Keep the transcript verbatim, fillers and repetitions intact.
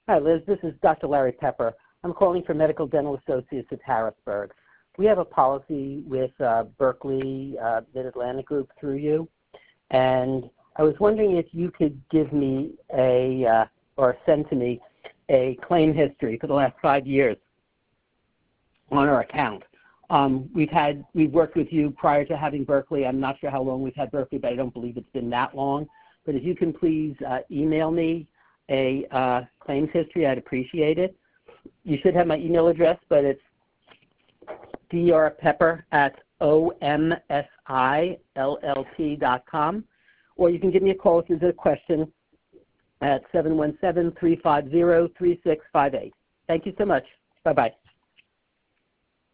Hi, Liz. This is Doctor Larry Pepper. I'm calling for Medical Dental Associates of Harrisburg. We have a policy with uh, Berkeley uh, Mid-Atlantic Group through you, and I was wondering if you could give me a, uh, or send to me, a claim history for the last five years on our account. Um, we've had, we've worked with you prior to having Berkeley. I'm not sure how long we've had Berkeley, but I don't believe it's been that long. But if you can please uh, email me a uh, claims history, I'd appreciate it. You should have my email address, but it's drpepper at O M S I L L T dot com. Or you can give me a call if there's a question at seven one seven, three five zero, three six five eight. Thank you so much. Bye-bye.